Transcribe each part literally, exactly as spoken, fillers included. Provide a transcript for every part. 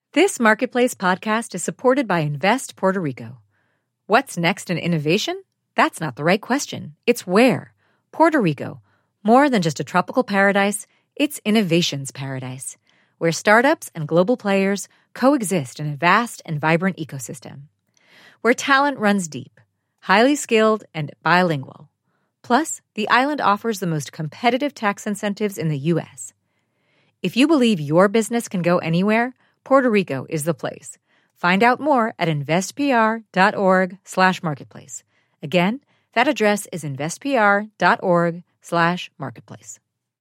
This Marketplace podcast is supported by Invest Puerto Rico. What's next in innovation? That's not the right question. It's where. Puerto Rico. More than just a tropical paradise, it's innovation's paradise, where startups and global players coexist in a vast and vibrant ecosystem. Where talent runs deep, highly skilled, and bilingual. Plus, the island offers the most competitive tax incentives in the U S. If you believe your business can go anywhere, Puerto Rico is the place. Find out more at investpr.org slash marketplace. Again, that address is investpr.org slash marketplace.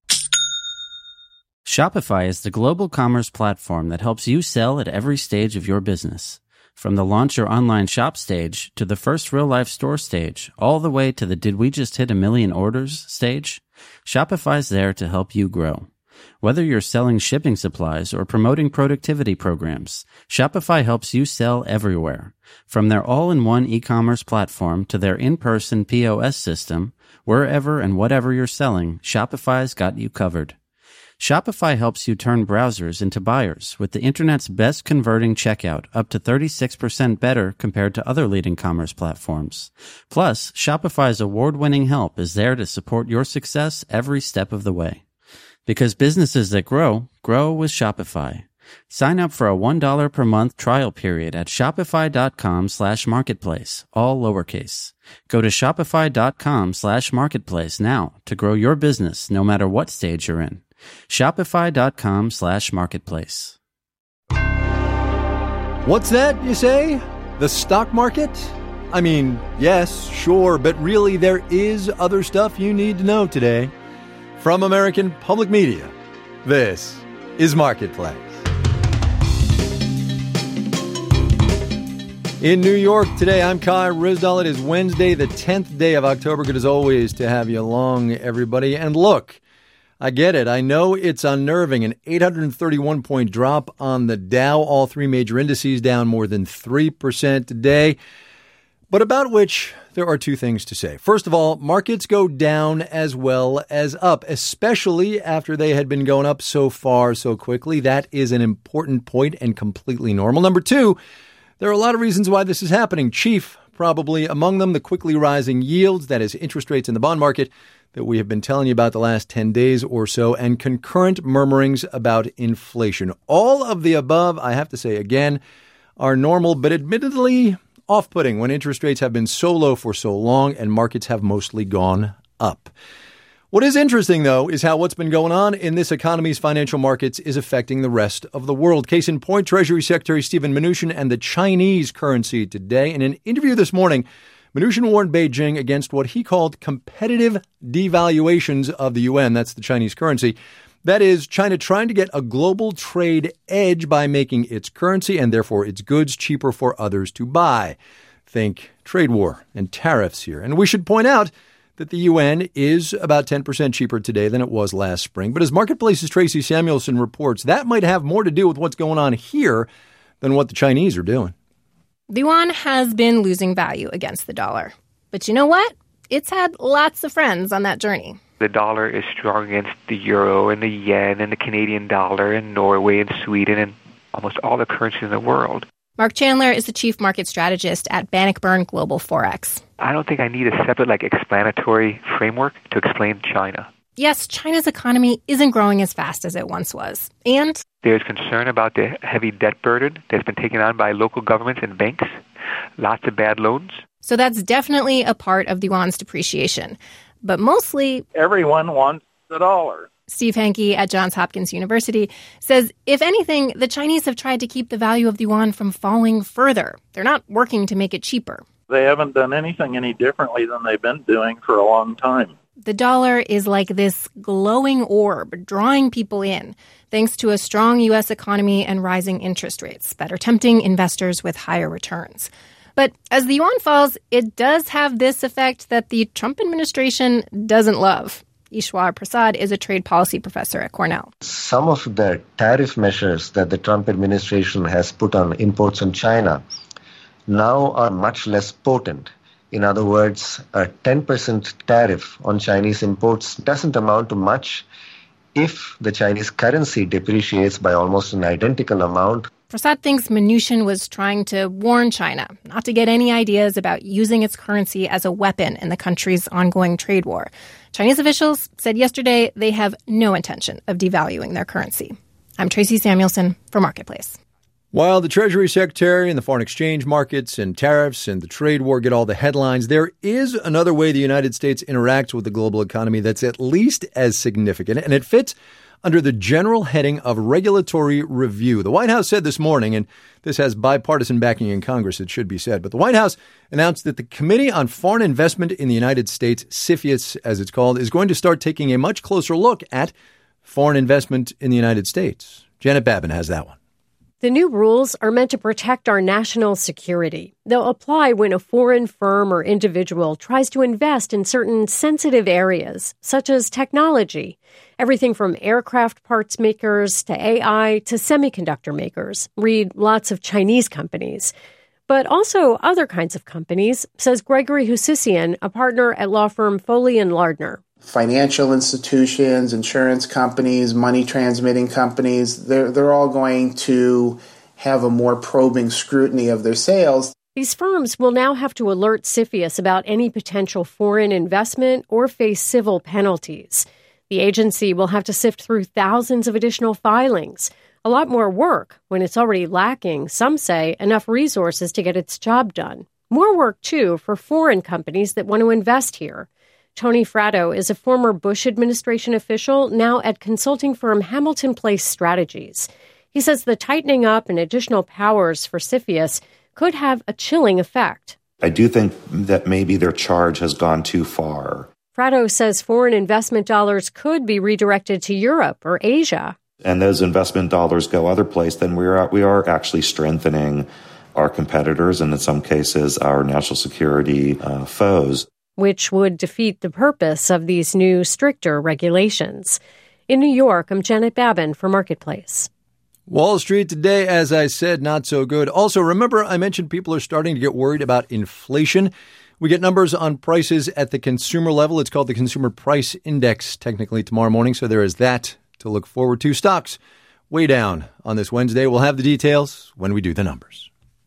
Shopify is the global commerce platform that helps you sell at every stage of your business. From the launch your online shop stage to the first real-life store stage, all the way to the did we just hit a million orders stage, Shopify's there to help you grow. Whether you're selling shipping supplies or promoting productivity programs, Shopify helps you sell everywhere. From their all-in-one e-commerce platform to their in-person P O S system, wherever and whatever you're selling, Shopify's got you covered. Shopify helps you turn browsers into buyers with the internet's best converting checkout, up to thirty-six percent better compared to other leading commerce platforms. Plus, Shopify's award-winning help is there to support your success every step of the way. Because businesses that grow, grow with Shopify. Sign up for a one dollar per month trial period at shopify.com slash marketplace, all lowercase. Go to shopify.com slash marketplace now to grow your business no matter what stage you're in. Shopify.com slash marketplace. What's that, you say? The stock market? I mean, yes, sure, but really there is other stuff you need to know today. From American Public Media, this is Marketplace. In New York today, I'm Kai Ryssdal. It is Wednesday, the tenth day of October. Good as always to have you along, everybody. And look, I get it. I know it's unnerving. An eight hundred thirty-one point drop on the Dow. All three major indices down more than three percent today. But about which there are two things to say. First of all, markets go down as well as up, especially after they had been going up so far so quickly. That is an important point and completely normal. Number two, there are a lot of reasons why this is happening. Chief, probably among them, the quickly rising yields, that is interest rates in the bond market that we have been telling you about the last ten days or so, and concurrent murmurings about inflation. All of the above, I have to say again, are normal, but admittedly off-putting when interest rates have been so low for so long and markets have mostly gone up. What is interesting, though, is how what's been going on in this economy's financial markets is affecting the rest of the world. Case in point, Treasury Secretary Steven Mnuchin and the Chinese currency today. In an interview this morning, Mnuchin warned Beijing against what he called competitive devaluations of the yuan. That's the Chinese currency. That is, China trying to get a global trade edge by making its currency and therefore its goods cheaper for others to buy. Think trade war and tariffs here. And we should point out that the yuan is about ten percent cheaper today than it was last spring. But as Marketplace's Tracy Samuelson reports, that might have more to do with what's going on here than what the Chinese are doing. The yuan has been losing value against the dollar. But you know what? It's had lots of friends on that journey. The dollar is strong against the euro and the yen and the Canadian dollar and Norway and Sweden and almost all the currencies in the world. Mark Chandler is the chief market strategist at Bannockburn Global Forex. I don't think I need a separate, like, explanatory framework to explain China. Yes, China's economy isn't growing as fast as it once was. And there's concern about the heavy debt burden that's been taken on by local governments and banks. Lots of bad loans. So that's definitely a part of the yuan's depreciation. But mostly, everyone wants the dollar. Steve Hanke at Johns Hopkins University says, if anything, the Chinese have tried to keep the value of the yuan from falling further. They're not working to make it cheaper. They haven't done anything any differently than they've been doing for a long time. The dollar is like this glowing orb, drawing people in, thanks to a strong U S economy and rising interest rates that are tempting investors with higher returns. But as the yuan falls, it does have this effect that the Trump administration doesn't love. Ishwar Prasad is a trade policy professor at Cornell. Some of the tariff measures that the Trump administration has put on imports from China now are much less potent. In other words, a ten percent tariff on Chinese imports doesn't amount to much if the Chinese currency depreciates by almost an identical amount Prasad thinks Mnuchin was trying to warn China not to get any ideas about using its currency as a weapon in the country's ongoing trade war. Chinese officials said yesterday they have no intention of devaluing their currency. I'm Tracy Samuelson for Marketplace. While the Treasury Secretary and the foreign exchange markets and tariffs and the trade war get all the headlines, there is another way the United States interacts with the global economy that's at least as significant, and it fits under the general heading of regulatory review. The White House said this morning, and this has bipartisan backing in Congress, it should be said, but the White House announced that the Committee on Foreign Investment in the United States, CFIUS as it's called, is going to start taking a much closer look at foreign investment in the United States. Janet Babin has that one. The new rules are meant to protect our national security. They'll apply when a foreign firm or individual tries to invest in certain sensitive areas, such as technology. Everything from aircraft parts makers to A I to semiconductor makers. Read lots of Chinese companies. But also other kinds of companies, says Gregory Husissian, a partner at law firm Foley and Lardner. Financial institutions, insurance companies, money transmitting companies, they're, they're all going to have a more probing scrutiny of their sales. These firms will now have to alert CFIUS about any potential foreign investment or face civil penalties. The agency will have to sift through thousands of additional filings. A lot more work when it's already lacking, some say, enough resources to get its job done. More work, too, for foreign companies that want to invest here. Tony Fratto is a former Bush administration official, now at consulting firm Hamilton Place Strategies. He says the tightening up and additional powers for CFIUS could have a chilling effect. I do think that maybe their charge has gone too far. Fratto says foreign investment dollars could be redirected to Europe or Asia. And those investment dollars go other place, then we are, we are actually strengthening our competitors and in some cases our national security uh, foes. Which would defeat the purpose of these new, stricter regulations. In New York, I'm Janet Babin for Marketplace. Wall Street today, as I said, not so good. Also, remember I mentioned people are starting to get worried about inflation. We get numbers on prices at the consumer level. It's called the Consumer Price Index, technically tomorrow morning, so there is that to look forward to. Stocks way down on this Wednesday. We'll have the details when we do the numbers.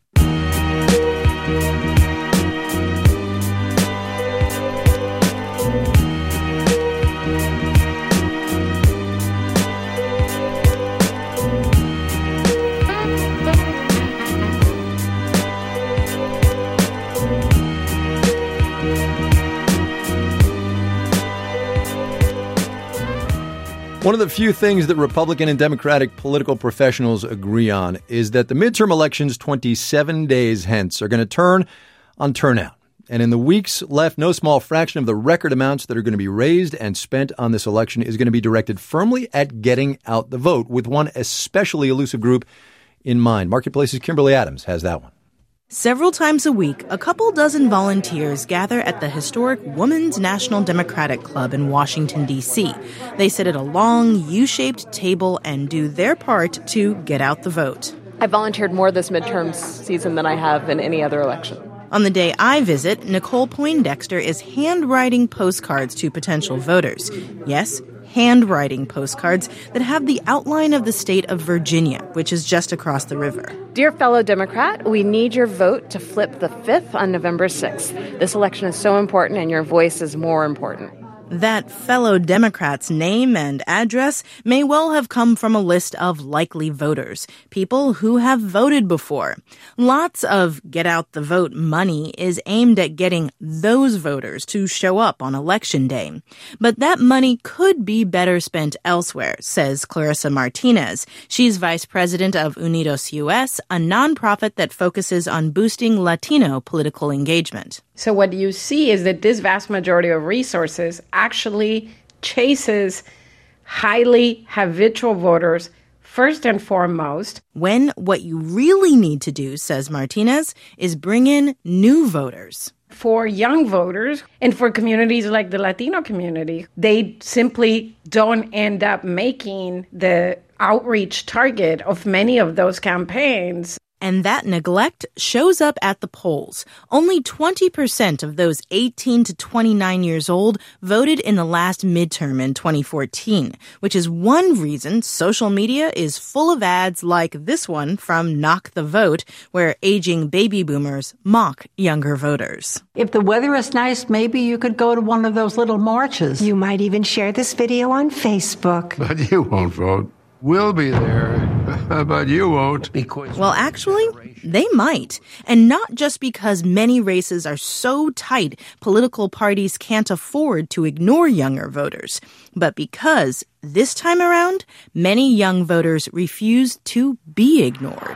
One of the few things that Republican and Democratic political professionals agree on is that the midterm elections twenty-seven days hence are going to turn on turnout. And in the weeks left, no small fraction of the record amounts that are going to be raised and spent on this election is going to be directed firmly at getting out the vote, with one especially elusive group in mind. Marketplace's Kimberly Adams has that one. Several times a week, a couple dozen volunteers gather at the historic Women's National Democratic Club in Washington, D C. They sit at a long, U-shaped table and do their part to get out the vote. I volunteered more this midterm season than I have in any other election. On the day I visit, Nicole Poindexter is handwriting postcards to potential voters. Yes, handwriting postcards that have the outline of the state of Virginia, which is just across the river. Dear fellow Democrat, we need your vote to flip the fifth on November sixth. This election is so important and your voice is more important. That fellow Democrat's name and address may well have come from a list of likely voters, people who have voted before. Lots of get out the vote money is aimed at getting those voters to show up on Election Day. But that money could be better spent elsewhere, says Clarissa Martinez. She's vice president of Unidos U S, a nonprofit that focuses on boosting Latino political engagement. So what you see is that this vast majority of resources actually chases highly habitual voters first and foremost. When what you really need to do, says Martinez, is bring in new voters. For young voters and for communities like the Latino community, they simply don't end up making the outreach target of many of those campaigns. And that neglect shows up at the polls. Only twenty percent of those eighteen to twenty-nine years old voted in the last midterm in twenty fourteen, which is one reason social media is full of ads like this one from Knock the Vote, where aging baby boomers mock younger voters. If the weather is nice, maybe you could go to one of those little marches. You might even share this video on Facebook. But you won't vote. We'll be there, but you won't. Well, actually, they might. And not just because many races are so tight, political parties can't afford to ignore younger voters, but because this time around, many young voters refuse to be ignored.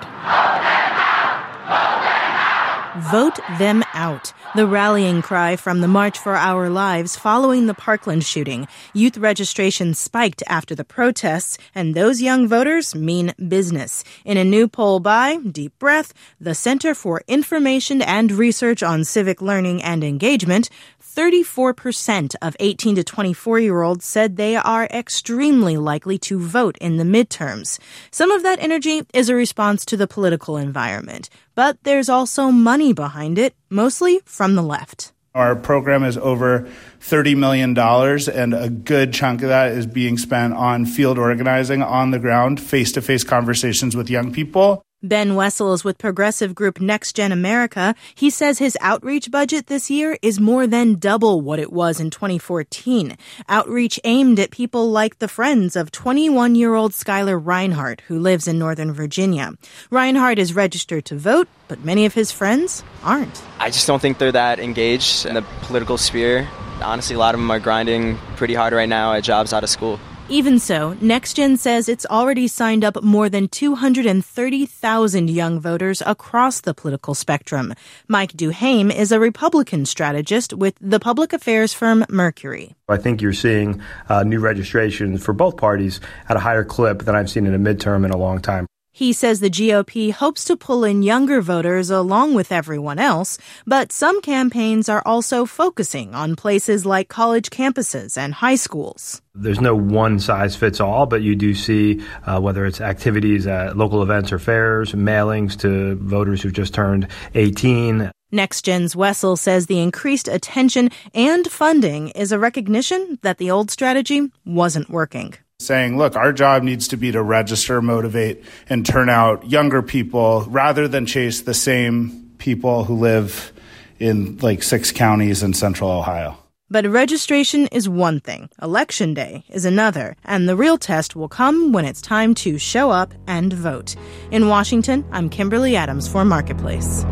Vote them out. The rallying cry from the March for Our Lives following the Parkland shooting. Youth registration spiked after the protests, and those young voters mean business. In a new poll by, deep breath, the Center for Information and Research on Civic Learning and Engagement, thirty-four percent of eighteen to twenty-four-year-olds said they are extremely likely to vote in the midterms. Some of that energy is a response to the political environment, but there's also money behind it, mostly from the left. Our program is over thirty million dollars, and a good chunk of that is being spent on field organizing, on the ground, face-to-face conversations with young people. Ben Wessel is with progressive group Next Gen America. He says his outreach budget this year is more than double what it was in twenty fourteen. Outreach aimed at people like the friends of twenty-one-year-old Skylar Reinhardt, who lives in Northern Virginia. Reinhardt is registered to vote, but many of his friends aren't. I just don't think they're that engaged in the political sphere. Honestly, a lot of them are grinding pretty hard right now at jobs out of school. Even so, NextGen says it's already signed up more than two hundred thirty thousand young voters across the political spectrum. Mike Duhaime is a Republican strategist with the public affairs firm Mercury. I think you're seeing uh, new registrations for both parties at a higher clip than I've seen in a midterm in a long time. He says the G O P hopes to pull in younger voters along with everyone else, but some campaigns are also focusing on places like college campuses and high schools. There's no one-size-fits-all, but you do see uh, whether it's activities at local events or fairs, mailings to voters who've just turned eighteen. NextGen's Wessel says the increased attention and funding is a recognition that the old strategy wasn't working. Saying, look, our job needs to be to register, motivate, and turn out younger people rather than chase the same people who live in like six counties in central Ohio. But registration is one thing. Election day is another. And the real test will come when it's time to show up and vote. In Washington, I'm Kimberly Adams for Marketplace.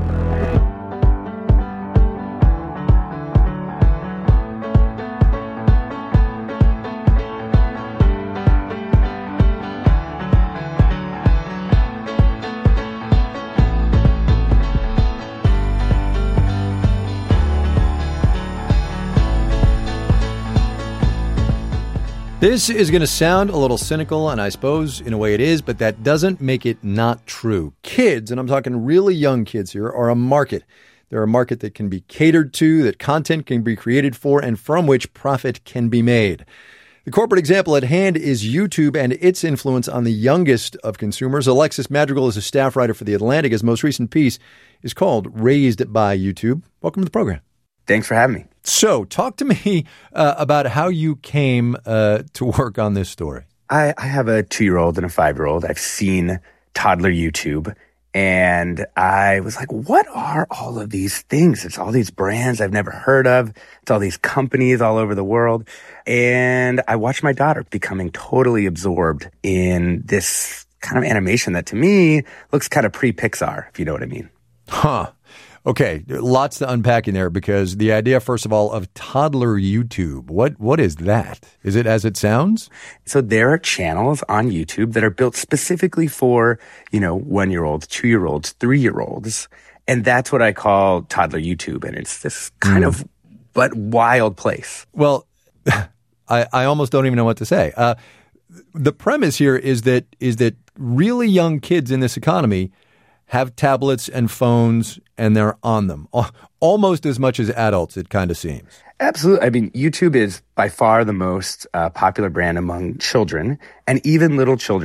This is going to sound a little cynical, and I suppose in a way it is, but that doesn't make it not true. Kids, and I'm talking really young kids here, are a market. They're a market that can be catered to, that content can be created for, and from which profit can be made. The corporate example at hand is YouTube and its influence on the youngest of consumers. Alexis Madrigal is a staff writer for The Atlantic. His most recent piece is called Raised by YouTube. Welcome to the program. Thanks for having me. So talk to me uh, about how you came uh, to work on this story. I, I have a two-year-old and a five-year-old. I've seen toddler YouTube, and I was like, what are all of these things? It's all these brands I've never heard of. It's all these companies all over the world. And I watched my daughter becoming totally absorbed in this kind of animation that to me looks kind of pre-Pixar, if you know what I mean. Huh. Okay, lots to unpack in there because the idea, first of all, of toddler YouTube, what what is that? Is it as it sounds? So there are channels on YouTube that are built specifically for, you know, one-year-olds, two-year-olds, three-year-olds. And that's what I call toddler YouTube. And it's this kind mm. of but wild place. Well, I, I almost don't even know what to say. Uh, the premise here is that is that really young kids in this economy have tablets and phones, and they're on them almost as much as adults, it kind of seems. Absolutely. I mean, YouTube is by far the most uh, popular brand among children, and even little children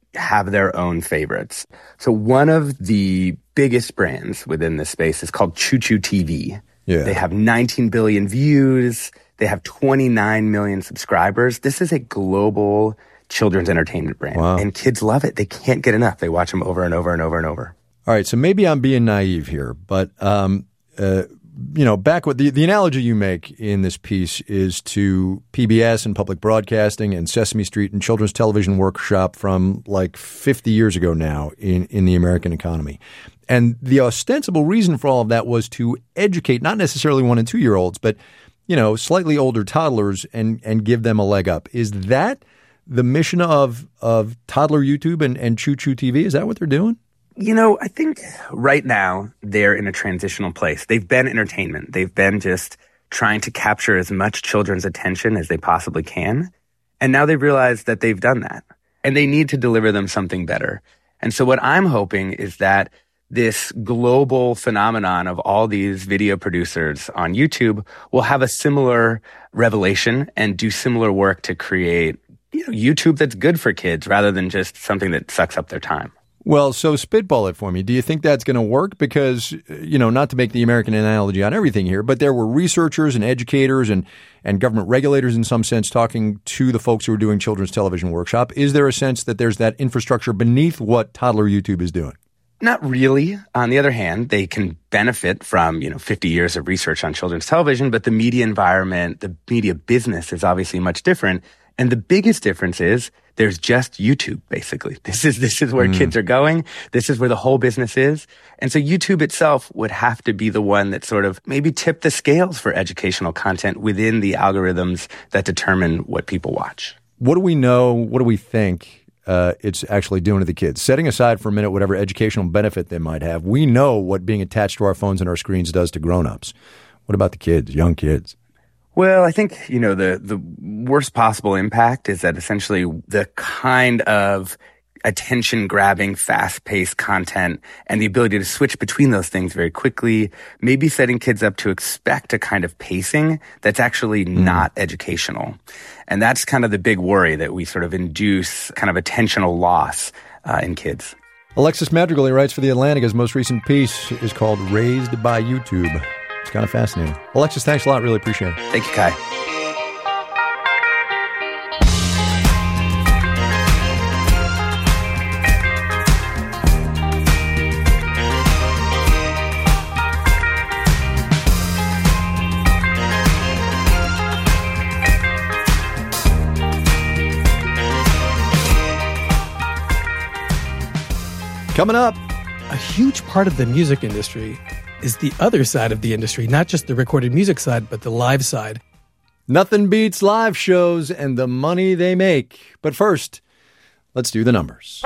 have their own favorites. So one of the biggest brands within this space is called Choo Choo T V. Yeah. They have nineteen billion views. They have twenty-nine million subscribers. This is a global children's entertainment brand. Wow. And kids love it. They can't get enough. They watch them over and over and over and over. All right, so maybe I'm being naive here, but um, uh, you know, back with the the analogy you make in this piece is to P B S and public broadcasting and Sesame Street and children's television workshop from like fifty years ago now in in the American economy. And the ostensible reason for all of that was to educate not necessarily one and two year olds, but you know, slightly older toddlers and and give them a leg up. Is that the mission of of Toddler YouTube and, and Choo Choo T V? Is that what they're doing? You know, I think right now they're in a transitional place. They've been entertainment. They've been just trying to capture as much children's attention as they possibly can. And now they've realized that they've done that. And they need to deliver them something better. And so what I'm hoping is that this global phenomenon of all these video producers on YouTube will have a similar revelation and do similar work to create, you know, YouTube that's good for kids rather than just something that sucks up their time. Well, so spitball it for me. Do you think that's going to work? Because, you know, not to make the American analogy on everything here, but there were researchers and educators and, and government regulators in some sense talking to the folks who are doing children's television workshop. Is there a sense that there's that infrastructure beneath what Toddler YouTube is doing? Not really. On the other hand, they can benefit from, you know, fifty years of research on children's television, but the media environment, the media business is obviously much different. And the biggest difference is there's just YouTube, basically. This is this is where mm. kids are going. This is where the whole business is. And so YouTube itself would have to be the one that sort of maybe tip the scales for educational content within the algorithms that determine what people watch. What do we know? What do we think uh, it's actually doing to the kids? Setting aside for a minute whatever educational benefit they might have, we know what being attached to our phones and our screens does to grown-ups. What about the kids, young kids? Well, I think, you know, the, the worst possible impact is that essentially the kind of attention-grabbing, fast-paced content and the ability to switch between those things very quickly, maybe setting kids up to expect a kind of pacing that's actually mm. not educational. And that's kind of the big worry, that we sort of induce kind of attentional loss uh, in kids. Alexis Madrigal, he writes for The Atlantic. His most recent piece is called Raised by YouTube. It's kind of fascinating. Alexis, thanks a lot. Really appreciate it. Thank you, Kai. Coming up, a huge part of the music industry is the other side of the industry, not just the recorded music side, but the live side. Nothing beats live shows and the money they make. But first, let's do the numbers.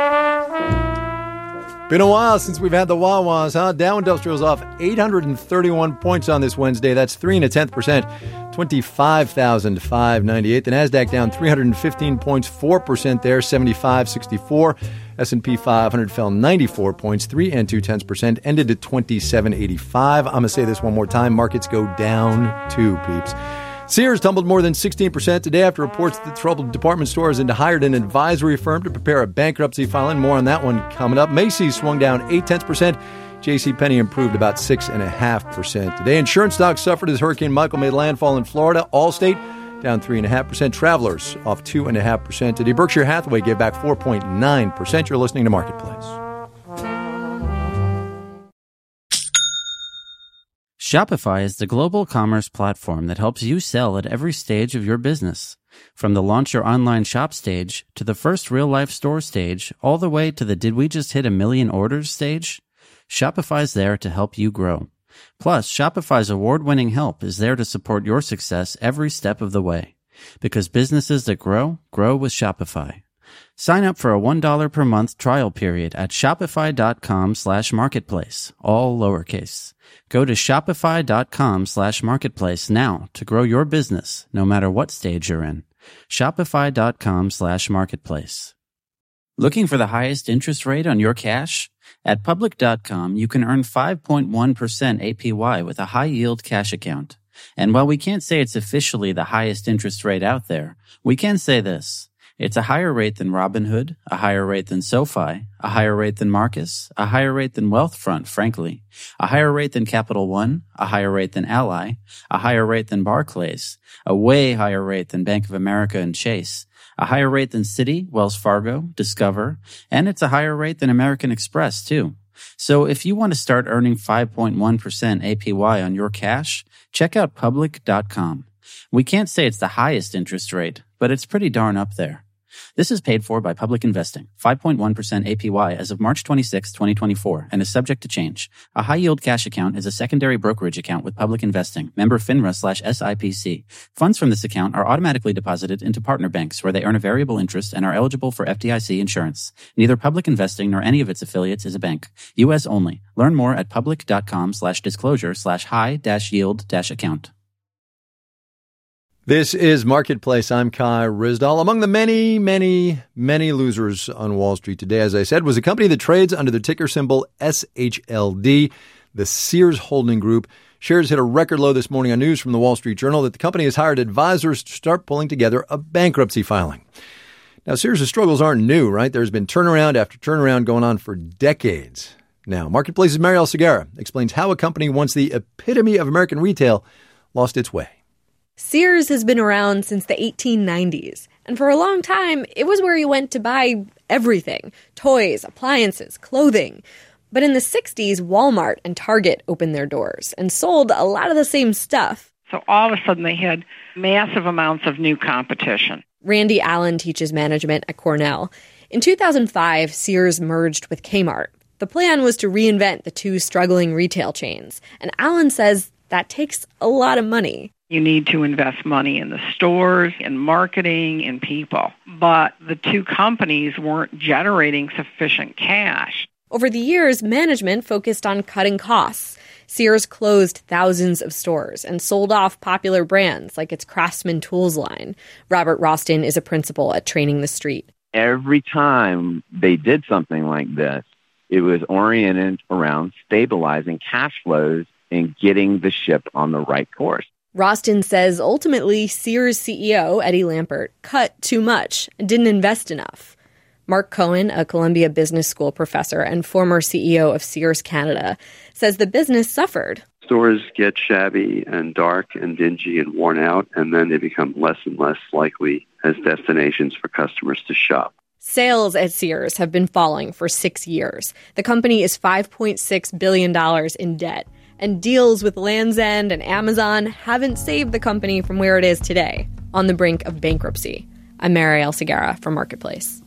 Been a while since we've had the wah-wahs, huh? Dow Industrial's off eight hundred thirty-one points on this Wednesday. That's three and a tenth percent, twenty-five thousand five hundred ninety-eight. The Nasdaq down three hundred fifteen points, four percent there, seventy-five sixty-four. S and P five hundred fell ninety-four points, three and two tenths percent, ended at twenty-seven eighty-five. I'm going to say this one more time. Markets go down too, peeps. Sears tumbled more than sixteen percent today after reports that the troubled department store has hired an advisory firm to prepare a bankruptcy filing. More on that one coming up. Macy's swung down eight tenths percent. JCPenney improved about six and a half percent today. Insurance stocks suffered as Hurricane Michael made landfall in Florida. Allstate down three and a half percent. Travelers off two and a half percent today. Berkshire Hathaway gave back four point nine percent. You're listening to Marketplace. Shopify is the global commerce platform that helps you sell at every stage of your business. From the launch your online shop stage to the first real-life store stage, all the way to the did we just hit a million orders stage, Shopify's there to help you grow. Plus, Shopify's award-winning help is there to support your success every step of the way. Because businesses that grow, grow with Shopify. Sign up for a one dollar per month trial period at shopify.com slash marketplace, all lowercase. Go to shopify.com slash marketplace now to grow your business, no matter what stage you're in. Shopify.com slash marketplace. Looking for the highest interest rate on your cash? At public dot com, you can earn five point one percent A P Y with a high-yield cash account. And while we can't say it's officially the highest interest rate out there, we can say this. It's a higher rate than Robinhood, a higher rate than SoFi, a higher rate than Marcus, a higher rate than Wealthfront, frankly, a higher rate than Capital One, a higher rate than Ally, a higher rate than Barclays, a way higher rate than Bank of America and Chase, a higher rate than Citi, Wells Fargo, Discover, and it's a higher rate than American Express, too. So if you want to start earning five point one percent A P Y on your cash, check out public dot com. We can't say it's the highest interest rate, but it's pretty darn up there. This is paid for by Public Investing, five point one percent A P Y as of March twenty-sixth, twenty twenty-four, and is subject to change. A high-yield cash account is a secondary brokerage account with Public Investing, member FINRA slash S I P C. Funds from this account are automatically deposited into partner banks where they earn a variable interest and are eligible for F D I C insurance. Neither Public Investing nor any of its affiliates is a bank. U S only. Learn more at public dot com slash disclosure slash high dash yield dash account. This is Marketplace. I'm Kai Ryssdal. Among the many, many, many losers on Wall Street today, as I said, was a company that trades under the ticker symbol S H L D, the Sears Holding Group. Shares hit a record low this morning on news from the Wall Street Journal that the company has hired advisors to start pulling together a bankruptcy filing. Now, Sears' struggles aren't new, right? There's been turnaround after turnaround going on for decades. Now, Marketplace's Marielle Segarra explains how a company once the epitome of American retail lost its way. Sears has been around since the eighteen nineties, and for a long time, it was where you went to buy everything: toys, appliances, clothing. But in the sixties, Walmart and Target opened their doors and sold a lot of the same stuff. So all of a sudden, they had massive amounts of new competition. Randy Allen teaches management at Cornell. In two thousand five, Sears merged with Kmart. The plan was to reinvent the two struggling retail chains, and Allen says that takes a lot of money. You need to invest money in the stores, in marketing, in people. But the two companies weren't generating sufficient cash. Over the years, management focused on cutting costs. Sears closed thousands of stores and sold off popular brands like its Craftsman Tools line. Robert Roston is a principal at Training the Street. Every time they did something like this, it was oriented around stabilizing cash flows and getting the ship on the right course. Roston says ultimately Sears C E O Eddie Lampert cut too much and didn't invest enough. Mark Cohen, a Columbia Business School professor and former C E O of Sears Canada, says the business suffered. Stores get shabby and dark and dingy and worn out, and then they become less and less likely as destinations for customers to shop. Sales at Sears have been falling for six years. The company is five point six billion dollars in debt, and deals with Land's End and Amazon haven't saved the company from where it is today, on the brink of bankruptcy. I'm Marielle Segarra for Marketplace.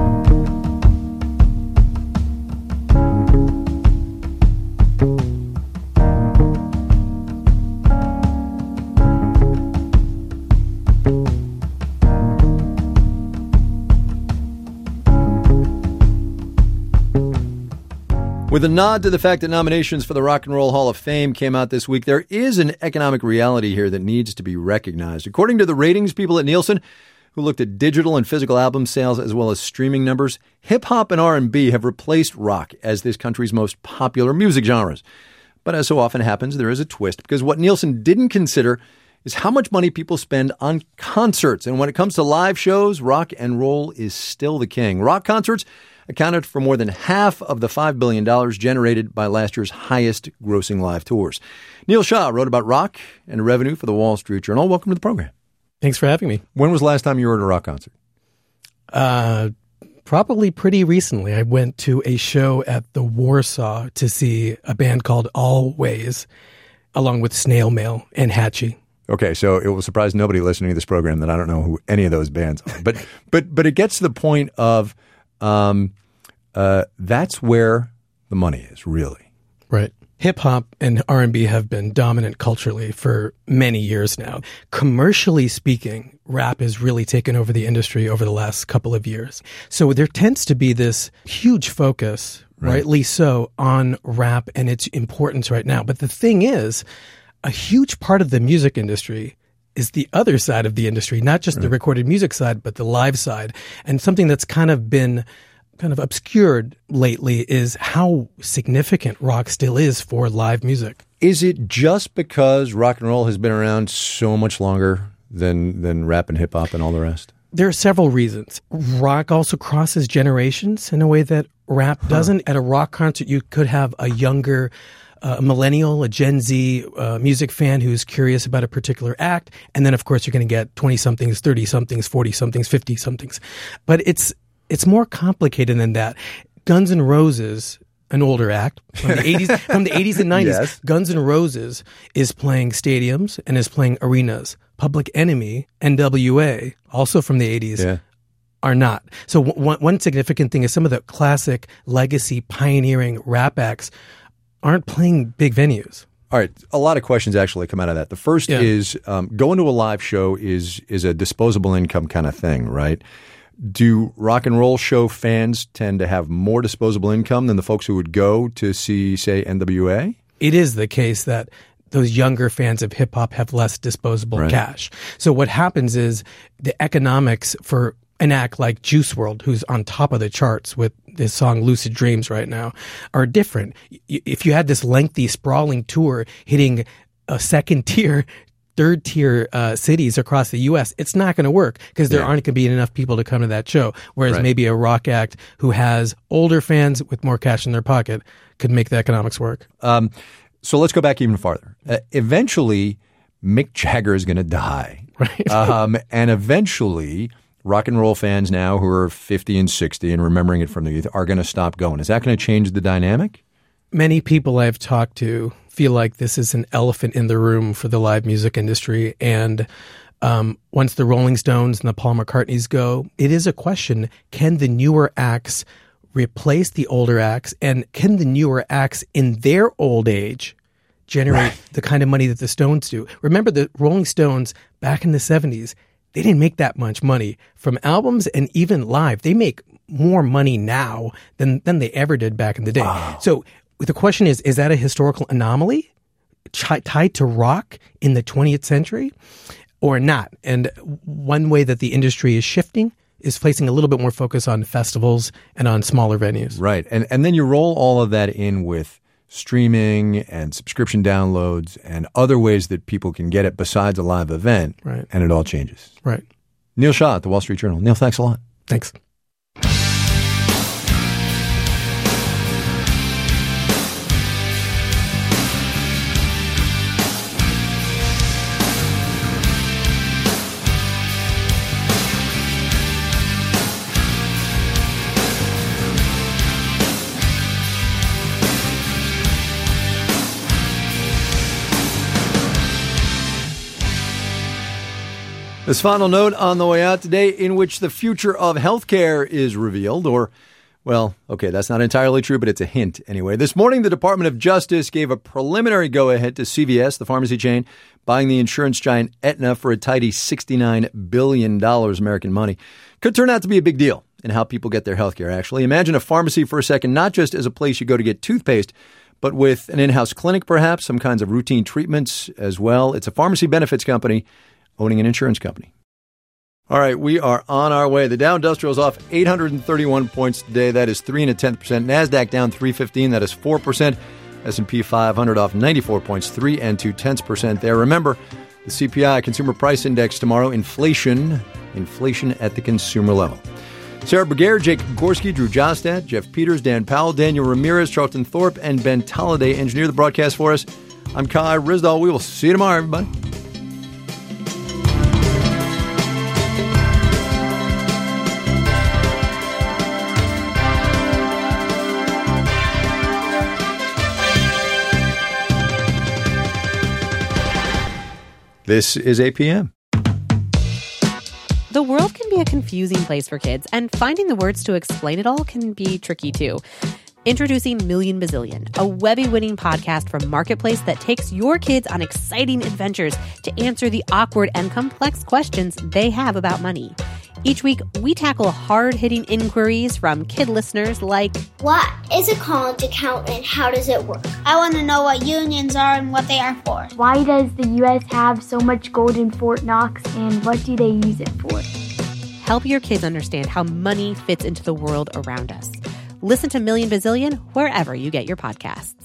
With a nod to the fact that nominations for the Rock and Roll Hall of Fame came out this week, there is an economic reality here that needs to be recognized. According to the ratings people at Nielsen, who looked at digital and physical album sales as well as streaming numbers, hip-hop and R and B have replaced rock as this country's most popular music genres. But as so often happens, there is a twist, because what Nielsen didn't consider is how much money people spend on concerts. And when it comes to live shows, rock and roll is still the king. Rock concerts accounted for more than half of the five billion dollars generated by last year's highest-grossing live tours. Neil Shah wrote about rock and revenue for the Wall Street Journal. Welcome to the program. Thanks for having me. When was the last time you were at a rock concert? Uh, probably pretty recently. I went to a show at the Warsaw to see a band called Always, along with Snail Mail and Hatchie. Okay, so it will surprise nobody listening to this program that I don't know who any of those bands are. But but but it gets to the point of um, uh, that's where the money is, really. Right. Hip-hop and R and B have been dominant culturally for many years now. Commercially speaking, rap has really taken over the industry over the last couple of years. So there tends to be this huge focus, right. rightly so, on rap and its importance right now. But the thing is, a huge part of the music industry is the other side of the industry, not just right. the recorded music side, but the live side. And something that's kind of been kind of obscured lately is how significant rock still is for live music. Is it just because rock and roll has been around so much longer than than rap and hip hop and all the rest? There are several reasons. Rock also crosses generations in a way that rap huh. doesn't. At a rock concert, you could have a younger uh, millennial, a Gen Z uh, music fan who's curious about a particular act. And then, of course, you're going to get twenty-somethings, thirty-somethings, forty-somethings, fifty-somethings. But it's it's more complicated than that. Guns N' Roses, an older act from the eighties, from the eighties and nineties, yes. Guns N' Roses is playing stadiums and is playing arenas. Public Enemy, N W A, also from the eighties, yeah. are not. So w- one, one significant thing is some of the classic legacy pioneering rap acts aren't playing big venues. All right, a lot of questions actually come out of that. The first yeah. is um, going to a live show is is a disposable income kind of thing, right? Do rock and roll show fans tend to have more disposable income than the folks who would go to see, say, N W A? It is the case that those younger fans of hip hop have less disposable right. cash. So what happens is the economics for an act like Juice world, who's on top of the charts with this song Lucid Dreams right now, are different. If you had this lengthy, sprawling tour hitting a second tier, third tier uh, cities across the U S, it's not going to work because there yeah. aren't going to be enough people to come to that show. Whereas right. maybe a rock act who has older fans with more cash in their pocket could make the economics work. Um, So let's go back even farther. Uh, eventually, Mick Jagger is going to die. Right. um, and eventually, rock and roll fans now who are fifty and sixty and remembering it from the youth are going to stop going. Is that going to change the dynamic? Many people I've talked to feel like this is an elephant in the room for the live music industry. And um, once the Rolling Stones and the Paul McCartneys go, it is a question, can the newer acts replace the older acts, and can the newer acts in their old age generate right. the kind of money that the Stones do? Remember, the Rolling Stones back in the seventies, they didn't make that much money from albums and even live. They make more money now than, than they ever did back in the day. Wow. So the question is, is that a historical anomaly ch- tied to rock in the twentieth century or not? And one way that the industry is shifting is placing a little bit more focus on festivals and on smaller venues. Right. And and then you roll all of that in with streaming and subscription downloads and other ways that people can get it besides a live event. Right. And it all changes. Right. Neil Shah at the Wall Street Journal. Neil, thanks a lot. Thanks. This final note on the way out today, in which the future of healthcare is revealed, or, well, okay, that's not entirely true, but it's a hint anyway. This morning, the Department of Justice gave a preliminary go-ahead to C V S, the pharmacy chain, buying the insurance giant Aetna for a tidy sixty-nine billion dollars American money. Could turn out to be a big deal in how people get their healthcare, actually. Imagine a pharmacy for a second, not just as a place you go to get toothpaste, but with an in-house clinic, perhaps, some kinds of routine treatments as well. It's a pharmacy benefits company owning an insurance company. All right, we are on our way. The Dow Industrial is off eight hundred thirty-one points today. That is three and a tenth percent. NASDAQ down three fifteen. That is four percent. S and P five hundred off ninety-four points, three and two tenths percent there. Remember, the C P I, Consumer Price Index tomorrow, inflation, inflation at the consumer level. Sarah Berger, Jake Gorski, Drew Jostad, Jeff Peters, Dan Powell, Daniel Ramirez, Charlton Thorpe, and Ben Tolliday engineer the broadcast for us. I'm Kai Ryssdal. We will see you tomorrow, everybody. This is A P M. The world can be a confusing place for kids, and finding the words to explain it all can be tricky too. Introducing Million Bazillion, a Webby-winning podcast from Marketplace that takes your kids on exciting adventures to answer the awkward and complex questions they have about money. Each week, we tackle hard-hitting inquiries from kid listeners like, what is a college account and how does it work? I want to know what unions are and what they are for. Why does the U S have so much gold in Fort Knox and what do they use it for? Help your kids understand how money fits into the world around us. Listen to Million Bazillion wherever you get your podcasts.